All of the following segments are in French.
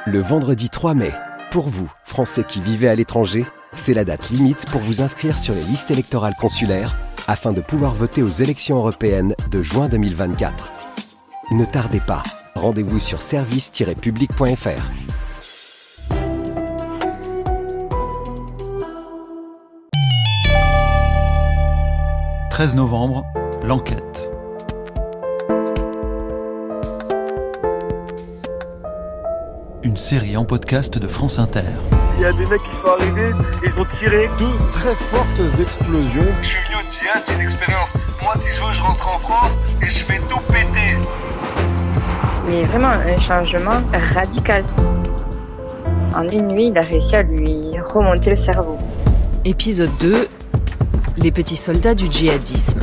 Le vendredi 3 mai, pour vous, Français qui vivez à l'étranger, c'est la date limite pour vous inscrire sur les listes électorales consulaires afin de pouvoir voter aux élections européennes de juin 2024. Ne tardez pas, rendez-vous sur service-public.fr. 13 novembre, l'enquête. Une série en podcast de France Inter. Il y a des mecs qui sont arrivés et ils ont tiré. Deux très fortes explosions. Je suis venu au djihad, c'est une expérience. Moi, si je veux, je rentre en France et je fais tout péter. Mais vraiment un changement radical. En une nuit, il a réussi à lui remonter le cerveau. Épisode 2, les petits soldats du djihadisme.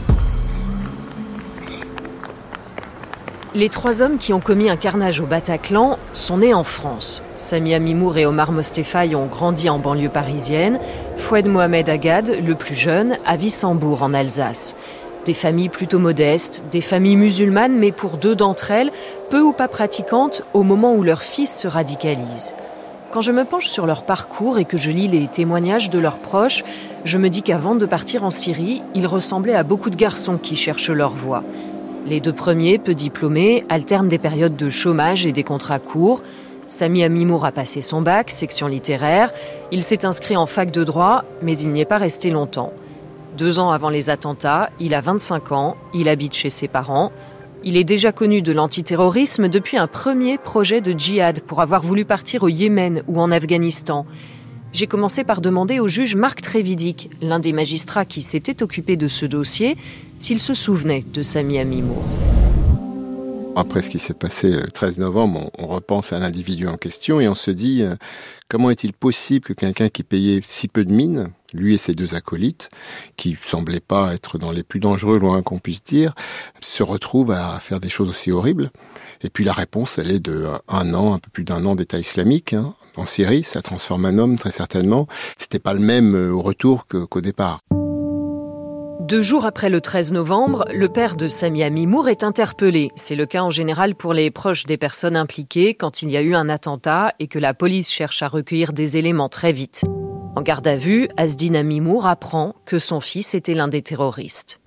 Les 3 hommes qui ont commis un carnage au Bataclan sont nés en France. Samia Mimour et Omar Mostefaï ont grandi en banlieue parisienne. Foued Mohamed Agad, le plus jeune, à Wissembourg en Alsace. Des familles plutôt modestes, des familles musulmanes, mais pour 2 d'entre elles, peu ou pas pratiquantes au moment où leur fils se radicalise. Quand je me penche sur leur parcours et que je lis les témoignages de leurs proches, je me dis qu'avant de partir en Syrie, ils ressemblaient à beaucoup de garçons qui cherchent leur voie. Les 2 premiers, peu diplômés, alternent des périodes de chômage et des contrats courts. Samia Mimour a passé son bac, section littéraire. Il s'est inscrit en fac de droit, mais il n'y est pas resté longtemps. 2 ans avant les attentats, il a 25 ans, il habite chez ses parents. Il est déjà connu de l'antiterrorisme depuis un premier projet de djihad pour avoir voulu partir au Yémen ou en Afghanistan. J'ai commencé par demander au juge Marc Trévidic, l'un des magistrats qui s'était occupé de ce dossier, s'il se souvenait de Samia Mimour. Après ce qui s'est passé le 13 novembre, on repense à l'individu en question et on se dit comment est-il possible que quelqu'un qui payait si peu de mine, lui et ses 2 acolytes, qui semblaient pas être dans les plus dangereux, loin qu'on puisse dire, se retrouve à faire des choses aussi horribles. Et puis la réponse, elle est de 1 an, un peu plus d'1 an d'État islamique. En Syrie, ça transforme un homme très certainement. C'était pas le même au retour qu'au départ. 2 jours après le 13 novembre, le père de Samia Mimour est interpellé. C'est le cas en général pour les proches des personnes impliquées quand il y a eu un attentat et que la police cherche à recueillir des éléments très vite. En garde à vue, Asdina Mimour apprend que son fils était l'un des terroristes.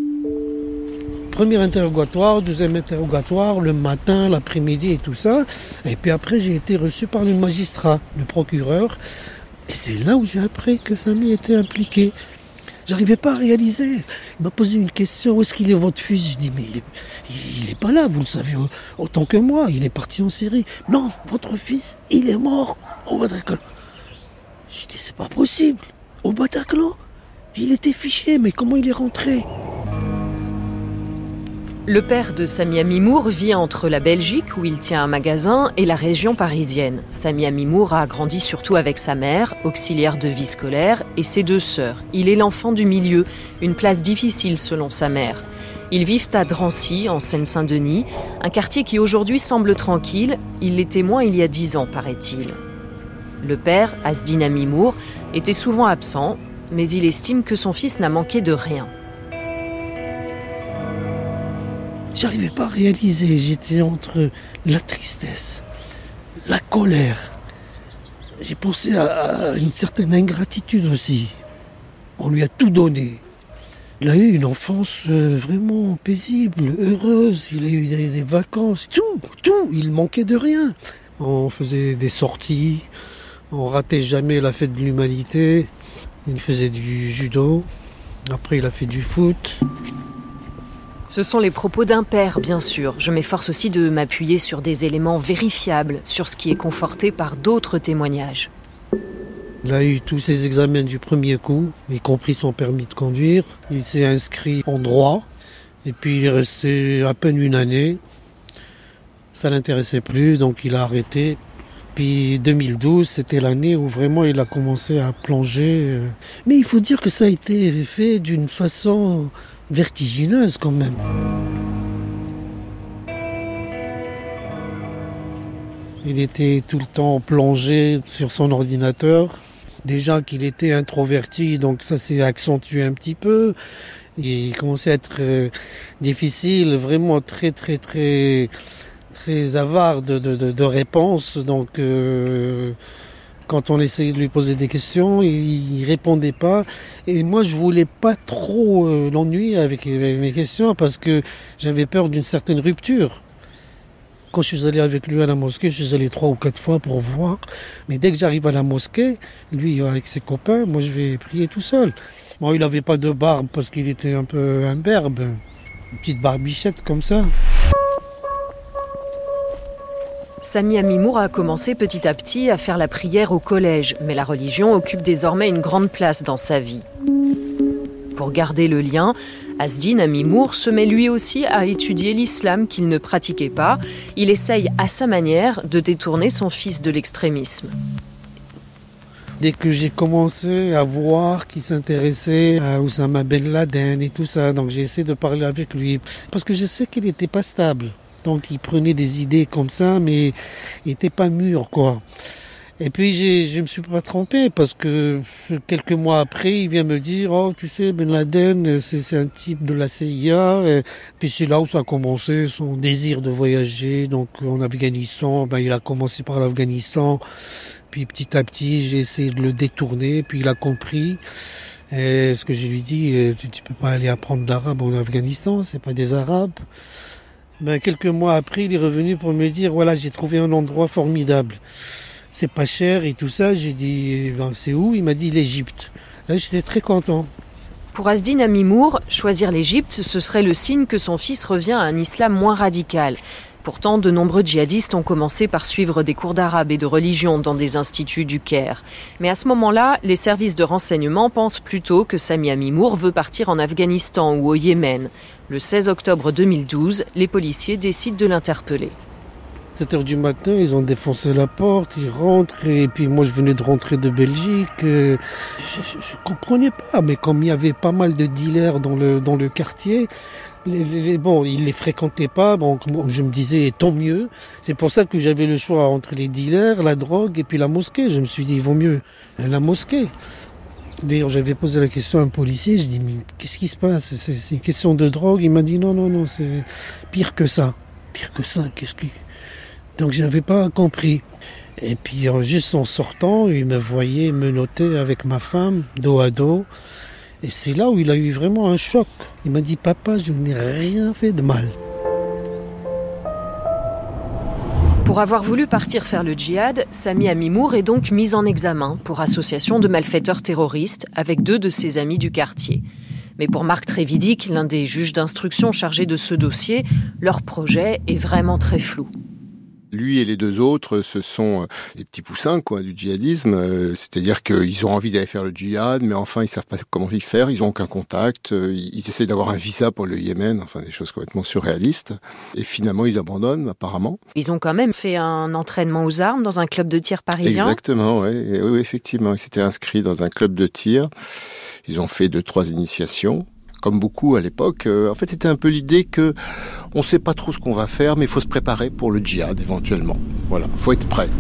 Premier interrogatoire, 2e interrogatoire, le matin, l'après-midi et tout ça. Et puis après, j'ai été reçu par le magistrat, le procureur. Et c'est là où j'ai appris que Samy était impliqué. J'arrivais pas à réaliser. Il m'a posé une question, où est-ce qu'il est votre fils ? Je dis, mais il est pas là, vous le savez autant que moi, il est parti en Syrie. Non, votre fils, il est mort au Bataclan. Je dis, c'est pas possible. Au Bataclan, il était fiché, mais comment il est rentré ? Le père de Samia Mimour vit entre la Belgique, où il tient un magasin, et la région parisienne. Samia Mimour a grandi surtout avec sa mère, auxiliaire de vie scolaire, et ses 2 sœurs. Il est l'enfant du milieu, une place difficile selon sa mère. Ils vivent à Drancy, en Seine-Saint-Denis, un quartier qui aujourd'hui semble tranquille. Il l'était moins il y a 10 ans, paraît-il. Le père, Asdina Mimour, était souvent absent, mais il estime que son fils n'a manqué de rien. J'arrivais pas à réaliser, j'étais entre la tristesse, la colère. J'ai pensé à une certaine ingratitude aussi. On lui a tout donné. Il a eu une enfance vraiment paisible, heureuse, il a eu des vacances, tout, il manquait de rien. On faisait des sorties, on ratait jamais la fête de l'humanité. Il faisait du judo, après il a fait du foot. Ce sont les propos d'un père, bien sûr. Je m'efforce aussi de m'appuyer sur des éléments vérifiables, sur ce qui est conforté par d'autres témoignages. Il a eu tous ses examens du premier coup, y compris son permis de conduire. Il s'est inscrit en droit, et puis il est resté à peine 1 année. Ça ne l'intéressait plus, donc il a arrêté. Puis 2012, c'était l'année où vraiment il a commencé à plonger. Mais il faut dire que ça a été fait d'une façon vertigineuse quand même. Il était tout le temps plongé sur son ordinateur. Déjà qu'il était introverti, donc ça s'est accentué un petit peu. Il commençait à être difficile, vraiment très très avare de réponses. Donc, quand on essayait de lui poser des questions, il répondait pas. Et moi, je voulais pas trop l'ennuyer avec mes questions parce que j'avais peur d'une certaine rupture. Quand je suis allé avec lui à la mosquée, je suis allé 3 ou 4 fois pour voir. Mais dès que j'arrive à la mosquée, lui avec ses copains, moi je vais prier tout seul. Bon, il n'avait pas de barbe parce qu'il était un peu imberbe. Une petite barbichette comme ça. Sami Amimour a commencé petit à petit à faire la prière au collège, mais la religion occupe désormais une grande place dans sa vie. Pour garder le lien, Asdin Amimour se met lui aussi à étudier l'islam qu'il ne pratiquait pas. Il essaye à sa manière de détourner son fils de l'extrémisme. Dès que j'ai commencé à voir qu'il s'intéressait à Oussama Ben Laden et tout ça, donc j'ai essayé de parler avec lui. Parce que je sais qu'il n'était pas stable. Donc il prenait des idées comme ça, mais il n'était pas mûr, quoi. Et puis je ne me suis pas trompé parce que quelques mois après, il vient me dire « Oh, tu sais, Ben Laden, c'est un type de la CIA. » Et puis c'est là où ça a commencé, son désir de voyager. Donc en Afghanistan, il a commencé par l'Afghanistan. Puis petit à petit, j'ai essayé de le détourner. Puis il a compris. Et ce que je lui dis, tu peux pas aller apprendre l'arabe en Afghanistan, c'est pas des Arabes. Quelques mois après, il est revenu pour me dire « Voilà, j'ai trouvé un endroit formidable. C'est pas cher et tout ça. » J'ai dit « C'est où ?» Il m'a dit « l'Égypte. » Là, j'étais très content. Pour Asdin Amimour, choisir l'Égypte, ce serait le signe que son fils revient à un islam moins radical. Pourtant, de nombreux djihadistes ont commencé par suivre des cours d'arabe et de religion dans des instituts du Caire. Mais à ce moment-là, les services de renseignement pensent plutôt que Sami Amimour veut partir en Afghanistan ou au Yémen. Le 16 octobre 2012, les policiers décident de l'interpeller. 7h du matin, ils ont défoncé la porte, ils rentrent, et puis moi je venais de rentrer de Belgique. Je ne comprenais pas, mais comme il y avait pas mal de dealers dans le quartier, ils les fréquentaient pas, je me disais tant mieux. C'est pour ça que j'avais le choix entre les dealers, la drogue et puis la mosquée. Je me suis dit, il vaut mieux la mosquée. D'ailleurs, j'avais posé la question à un policier, je dis, mais qu'est-ce qui se passe ? C'est une question de drogue. Il m'a dit, non, c'est pire que ça. Pire que ça, Donc je n'avais pas compris. Et puis juste en sortant, il me voyait menotter avec ma femme, dos à dos. Et c'est là où il a eu vraiment un choc. Il m'a dit, papa, je n'ai rien fait de mal. Pour avoir voulu partir faire le djihad, Sami Amimour est donc mis en examen pour association de malfaiteurs terroristes avec 2 de ses amis du quartier. Mais pour Marc Trévidic, l'un des juges d'instruction chargés de ce dossier, leur projet est vraiment très flou. Lui et les 2 autres, ce sont des petits poussins du djihadisme. C'est-à-dire qu'ils ont envie d'aller faire le djihad, mais enfin, ils savent pas comment y faire, ils n'ont aucun contact. Ils essaient d'avoir un visa pour le Yémen, enfin des choses complètement surréalistes. Et finalement, ils abandonnent, apparemment. Ils ont quand même fait un entraînement aux armes dans un club de tir parisien. Exactement, oui, effectivement. Ils s'étaient inscrits dans un club de tir. Ils ont fait 2-3 initiations. Comme beaucoup à l'époque, en fait, c'était un peu l'idée que on ne sait pas trop ce qu'on va faire, mais il faut se préparer pour le djihad éventuellement. Voilà, il faut être prêt.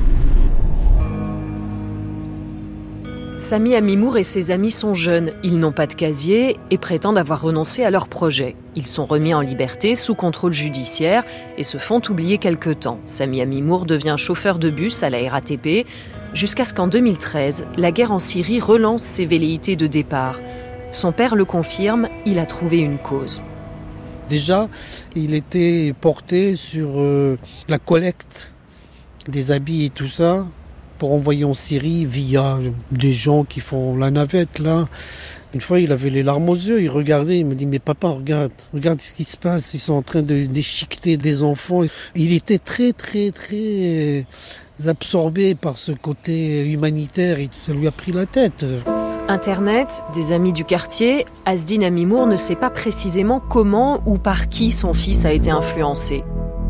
Sami Amimour et ses amis sont jeunes, ils n'ont pas de casier et prétendent avoir renoncé à leur projet. Ils sont remis en liberté sous contrôle judiciaire et se font oublier quelque temps. Sami Amimour devient chauffeur de bus à la RATP, jusqu'à ce qu'en 2013, la guerre en Syrie relance ses velléités de départ. Son père le confirme, il a trouvé une cause. Déjà, il était porté sur la collecte des habits et tout ça pour envoyer en Syrie via des gens qui font la navette là. Une fois, il avait les larmes aux yeux, il regardait, il me dit « Mais papa, regarde ce qui se passe, ils sont en train de déchiqueter des enfants. » Il était très, très, très absorbé par ce côté humanitaire et ça lui a pris la tête. Internet, des amis du quartier, Asdin Amimour ne sait pas précisément comment ou par qui son fils a été influencé.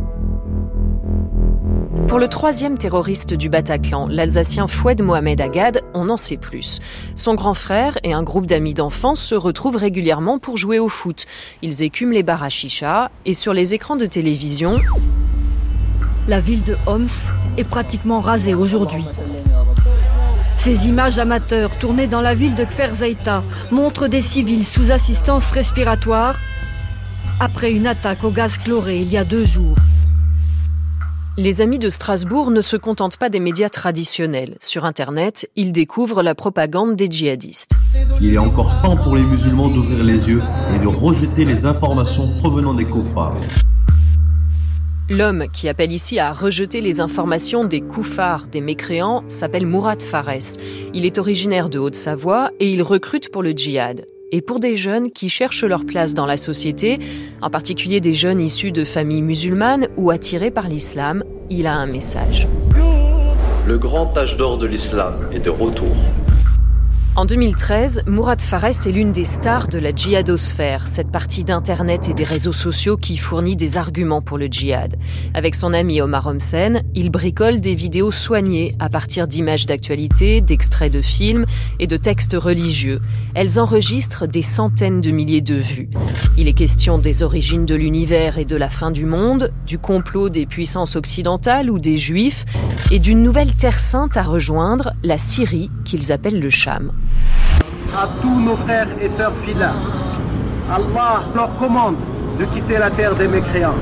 Pour le 3e terroriste du Bataclan, l'Alsacien Foued Mohamed Agad, on en sait plus. Son grand frère et un groupe d'amis d'enfance se retrouvent régulièrement pour jouer au foot. Ils écument les bars à chicha et sur les écrans de télévision... La ville de Homs est pratiquement rasée aujourd'hui. Ces images amateurs tournées dans la ville de Kfar-Zaïta montrent des civils sous assistance respiratoire après une attaque au gaz chloré il y a 2 jours. Les Amis de Strasbourg ne se contentent pas des médias traditionnels. Sur Internet, ils découvrent la propagande des djihadistes. Il est encore temps pour les musulmans d'ouvrir les yeux et de rejeter les informations provenant des koufars. L'homme qui appelle ici à rejeter les informations des koufars, des mécréants, s'appelle Mourad Fares. Il est originaire de Haute-Savoie et il recrute pour le djihad. Et pour des jeunes qui cherchent leur place dans la société, en particulier des jeunes issus de familles musulmanes ou attirés par l'islam, il a un message. Le grand âge d'or de l'islam est de retour. En 2013, Mourad Fares est l'une des stars de la djihadosphère, cette partie d'Internet et des réseaux sociaux qui fournit des arguments pour le djihad. Avec son ami Omar Homsen, il bricole des vidéos soignées à partir d'images d'actualité, d'extraits de films et de textes religieux. Elles enregistrent des centaines de milliers de vues. Il est question des origines de l'univers et de la fin du monde, du complot des puissances occidentales ou des juifs, et d'une nouvelle terre sainte à rejoindre, la Syrie, qu'ils appellent le Cham. À tous nos frères et sœurs fidèles, Allah leur commande de quitter la terre des mécréants.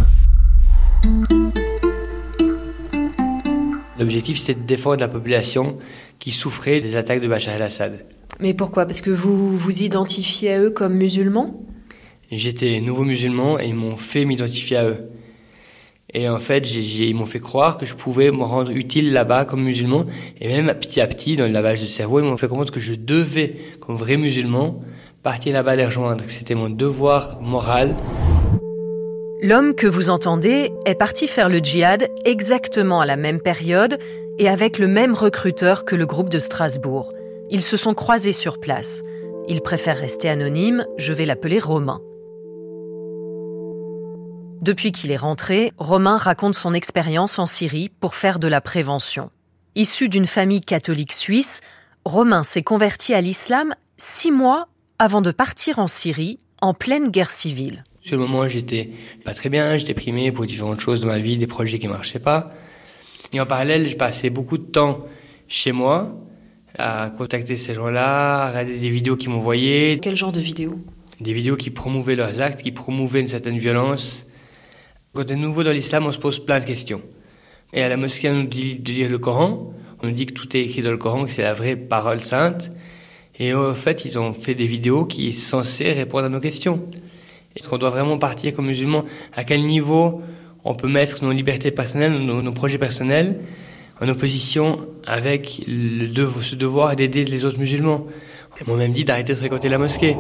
L'objectif, c'était de défendre la population qui souffrait des attaques de Bachar el-Assad. Mais pourquoi ? Parce que vous vous identifiez à eux comme musulmans ? J'étais nouveau musulman et ils m'ont fait m'identifier à eux. Et en fait, ils m'ont fait croire que je pouvais me rendre utile là-bas comme musulman. Et même petit à petit, dans le lavage de cerveau, ils m'ont fait comprendre que je devais, comme vrai musulman, partir là-bas les rejoindre, que c'était mon devoir moral. L'homme que vous entendez est parti faire le djihad exactement à la même période et avec le même recruteur que le groupe de Strasbourg. Ils se sont croisés sur place. Il préfère rester anonyme, je vais l'appeler Romain. Depuis qu'il est rentré, Romain raconte son expérience en Syrie pour faire de la prévention. Issu d'une famille catholique suisse, Romain s'est converti à l'islam 6 mois avant de partir en Syrie, en pleine guerre civile. Sur le moment, j'étais pas très bien, j'étais déprimé pour différentes choses dans ma vie, des projets qui marchaient pas. Et en parallèle, je passais beaucoup de temps chez moi, à contacter ces gens-là, à regarder des vidéos qu'ils m'envoyaient. Quel genre de vidéos ? Des vidéos qui promouvaient leurs actes, qui promouvaient une certaine violence. Quand on est nouveau dans l'islam, on se pose plein de questions. Et à la mosquée, on nous dit de lire le Coran. On nous dit que tout est écrit dans le Coran, que c'est la vraie parole sainte. Et en fait, ils ont fait des vidéos qui sont censées répondre à nos questions. Est-ce qu'on doit vraiment partir comme musulman ? À quel niveau on peut mettre nos libertés personnelles, nos projets personnels, en opposition avec ce devoir d'aider les autres musulmans ? Ils m'ont même dit d'arrêter de fréquenter la mosquée.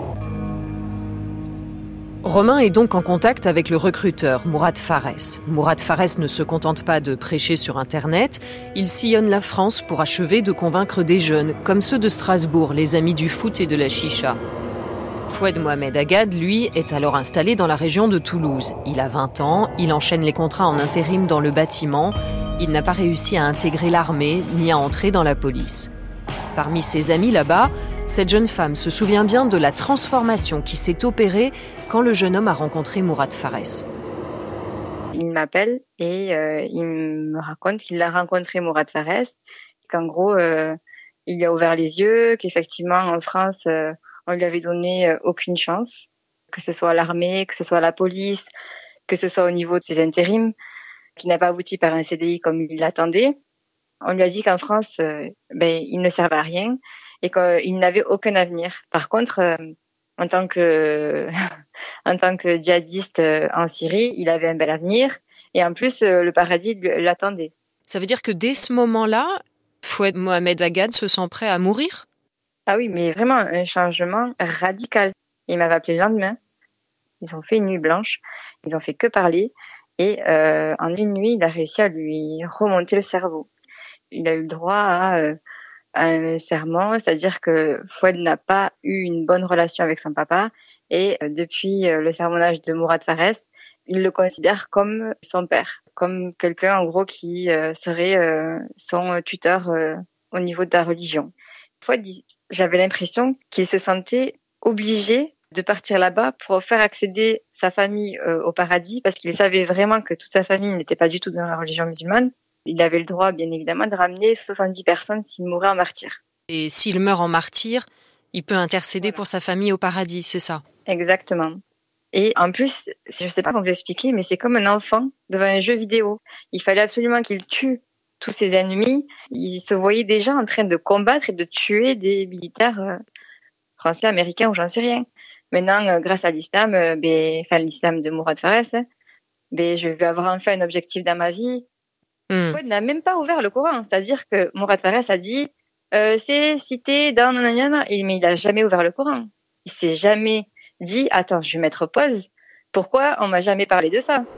Romain est donc en contact avec le recruteur, Mourad Fares. Mourad Fares ne se contente pas de prêcher sur Internet, il sillonne la France pour achever de convaincre des jeunes, comme ceux de Strasbourg, les amis du foot et de la chicha. Foued Mohamed Agad, lui, est alors installé dans la région de Toulouse. Il a 20 ans, il enchaîne les contrats en intérim dans le bâtiment. Il n'a pas réussi à intégrer l'armée ni à entrer dans la police. Parmi ses amis là-bas, cette jeune femme se souvient bien de la transformation qui s'est opérée quand le jeune homme a rencontré Mourad Fares. Il m'appelle et il me raconte qu'il a rencontré Mourad Fares, qu'en gros, il lui a ouvert les yeux, qu'effectivement en France, on lui avait donné aucune chance, que ce soit l'armée, que ce soit la police, que ce soit au niveau de ses intérims, qui n'a pas abouti par un CDI comme il l'attendait. On lui a dit qu'en France, il ne servait à rien et qu'il n'avait aucun avenir. Par contre, en tant que djihadiste en Syrie, il avait un bel avenir et en plus, le paradis l'attendait. Ça veut dire que dès ce moment-là, Foued Mohamed Agad se sent prêt à mourir ? Ah oui, mais vraiment un changement radical. Il m'avait appelé le lendemain. Ils ont fait une nuit blanche. Ils ont fait que parler. Et en une nuit, il a réussi à lui remonter le cerveau. Il a eu le droit à un serment, c'est-à-dire que Foued n'a pas eu une bonne relation avec son papa. Et depuis le sermonnage de Mourad Fares, il le considère comme son père, comme quelqu'un en gros qui serait son tuteur au niveau de la religion. Foued, j'avais l'impression qu'il se sentait obligé de partir là-bas pour faire accéder sa famille au paradis, parce qu'il savait vraiment que toute sa famille n'était pas du tout dans la religion musulmane. Il avait le droit, bien évidemment, de ramener 70 personnes s'il mourait en martyr. Et s'il meurt en martyr, il peut intercéder pour sa famille au paradis, c'est ça ? Exactement. Et en plus, je sais pas comment vous expliquer, mais c'est comme un enfant devant un jeu vidéo. Il fallait absolument qu'il tue tous ses ennemis. Il se voyait déjà en train de combattre et de tuer des militaires français, américains ou j'en sais rien. Maintenant, grâce à l'islam, l'islam de Mourad Fares, je vais avoir enfin un objectif dans ma vie. Fouad n'a même pas ouvert le Coran. C'est-à-dire que Mourad Fares a dit c'est cité dans nanana, mais il a jamais ouvert le Coran. Il s'est jamais dit attends, je vais mettre pause. Pourquoi on m'a jamais parlé de ça?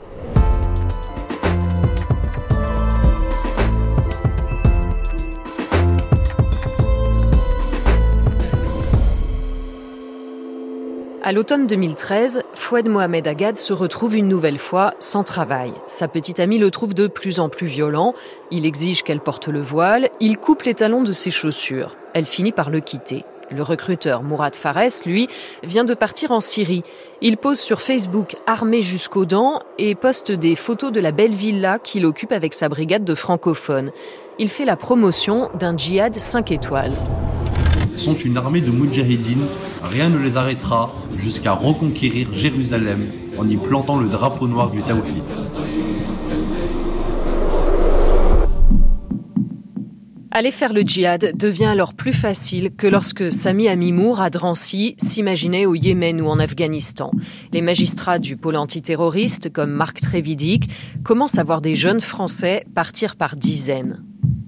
À l'automne 2013, Foued Mohamed Agad se retrouve une nouvelle fois sans travail. Sa petite amie le trouve de plus en plus violent. Il exige qu'elle porte le voile. Il coupe les talons de ses chaussures. Elle finit par le quitter. Le recruteur Mourad Fares, lui, vient de partir en Syrie. Il pose sur Facebook armé jusqu'aux dents et poste des photos de la belle villa qu'il occupe avec sa brigade de francophones. Il fait la promotion d'un djihad 5 étoiles. Sont une armée de moudjahidines, rien ne les arrêtera jusqu'à reconquérir Jérusalem en y plantant le drapeau noir du Tawhid. Aller faire le djihad devient alors plus facile que lorsque Sami Amimour à Drancy s'imaginait au Yémen ou en Afghanistan. Les magistrats du pôle antiterroriste, comme Marc Trévidic, commencent à voir des jeunes Français partir par dizaines.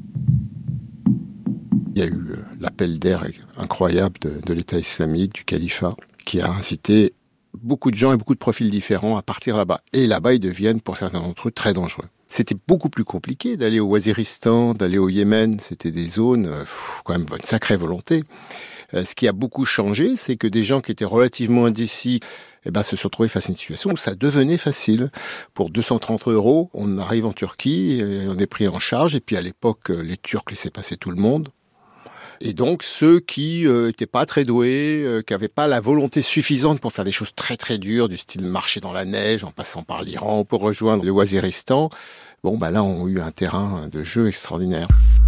Il y a eu l'appel d'air incroyable de l'État islamique, du califat, qui a incité beaucoup de gens et beaucoup de profils différents à partir là-bas. Et là-bas, ils deviennent, pour certains d'entre eux, très dangereux. C'était beaucoup plus compliqué d'aller au Waziristan, d'aller au Yémen. C'était des zones, quand même, une sacrée volonté. Ce qui a beaucoup changé, c'est que des gens qui étaient relativement indécis se sont trouvés face à une situation où ça devenait facile. Pour 230 €, on arrive en Turquie, et on est pris en charge. Et puis à l'époque, les Turcs laissaient passer tout le monde. Et donc, ceux qui étaient pas très doués, qui avaient pas la volonté suffisante pour faire des choses très très dures, du style marcher dans la neige, en passant par l'Iran pour rejoindre le Waziristan, là, ont eu un terrain de jeu extraordinaire.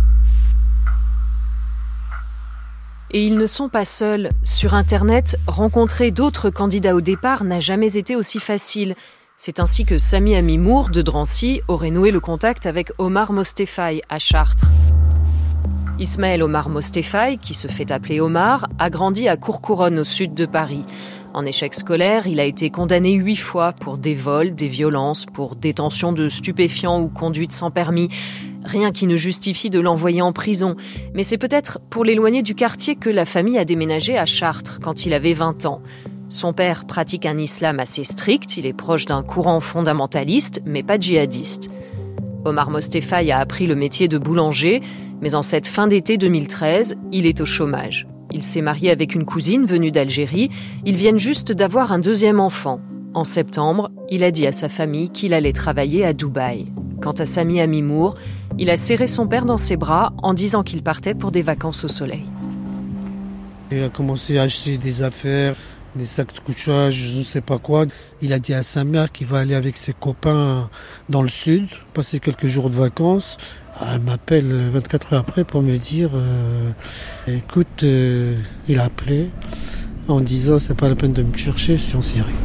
Et ils ne sont pas seuls. Sur Internet, rencontrer d'autres candidats au départ n'a jamais été aussi facile. C'est ainsi que Sami Amimour de Drancy aurait noué le contact avec Omar Mostefai à Chartres. Ismaël Omar Mostefai, qui se fait appeler Omar, a grandi à Courcouronnes au sud de Paris. En échec scolaire, il a été condamné 8 fois pour des vols, des violences, pour détention de stupéfiants ou conduite sans permis. Rien qui ne justifie de l'envoyer en prison. Mais c'est peut-être pour l'éloigner du quartier que la famille a déménagé à Chartres quand il avait 20 ans. Son père pratique un islam assez strict, il est proche d'un courant fondamentaliste, mais pas djihadiste. Omar Mostefai a appris le métier de boulanger, mais en cette fin d'été 2013, il est au chômage. Il s'est marié avec une cousine venue d'Algérie. Ils viennent juste d'avoir un deuxième enfant. En septembre, il a dit à sa famille qu'il allait travailler à Dubaï. Quant à Sami Amimour, il a serré son père dans ses bras en disant qu'il partait pour des vacances au soleil. Il a commencé à acheter des affaires, des sacs de couchage, je ne sais pas quoi. Il a dit à sa mère qu'il va aller avec ses copains dans le sud, passer quelques jours de vacances. Elle m'appelle 24 heures après pour me dire écoute, il a appelé en disant c'est pas la peine de me chercher, je suis en Syrie.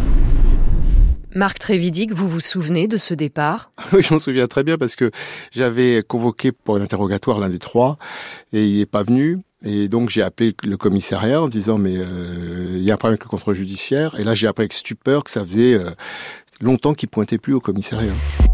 Marc Trévidic, vous vous souvenez de ce départ ? Oui, je m'en souviens très bien parce que j'avais convoqué pour un interrogatoire l'un des trois et il n'est pas venu. Et donc j'ai appelé le commissariat en disant mais il y a un problème avec le contrôle judiciaire. Et là j'ai appris avec stupeur que ça faisait longtemps qu'il pointait plus au commissariat.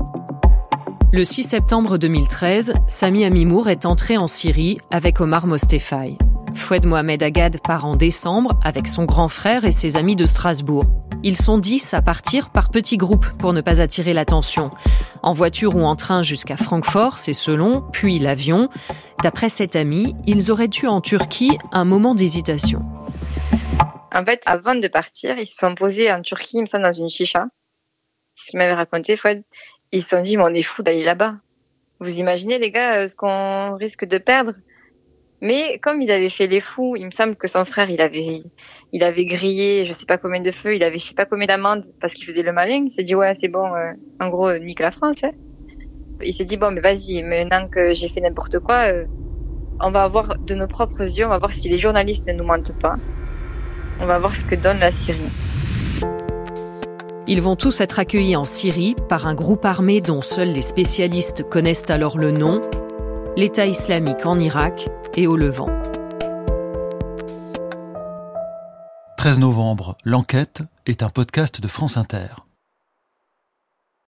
Le 6 septembre 2013, Sami Amimour est entré en Syrie avec Omar Mostefai. Foued Mohamed Agad part en décembre avec son grand frère et ses amis de Strasbourg. Ils sont 10 à partir par petits groupes pour ne pas attirer l'attention. En voiture ou en train jusqu'à Francfort, c'est selon, puis l'avion. D'après cet ami, ils auraient eu en Turquie un moment d'hésitation. En fait, avant de partir, ils se sont posés en Turquie, il me semble, dans une chicha. Ce qu'il m'avait raconté, Foued. Ils se sont dit, mais on est fous d'aller là-bas. Vous imaginez, les gars, ce qu'on risque de perdre ? Mais comme ils avaient fait les fous, il me semble que son frère, il avait grillé, je sais pas combien de feux, il avait je sais pas combien d'amendes parce qu'il faisait le malin. Il s'est dit, ouais, c'est bon, en gros, nique la France. Hein. Il s'est dit, bon, mais vas-y, maintenant que j'ai fait n'importe quoi, on va voir de nos propres yeux, on va voir si les journalistes ne nous mentent pas. On va voir ce que donne la Syrie. Ils vont tous être accueillis en Syrie par un groupe armé dont seuls les spécialistes connaissent alors le nom, l'État islamique en Irak et au Levant. 13 novembre, l'enquête est un podcast de France Inter.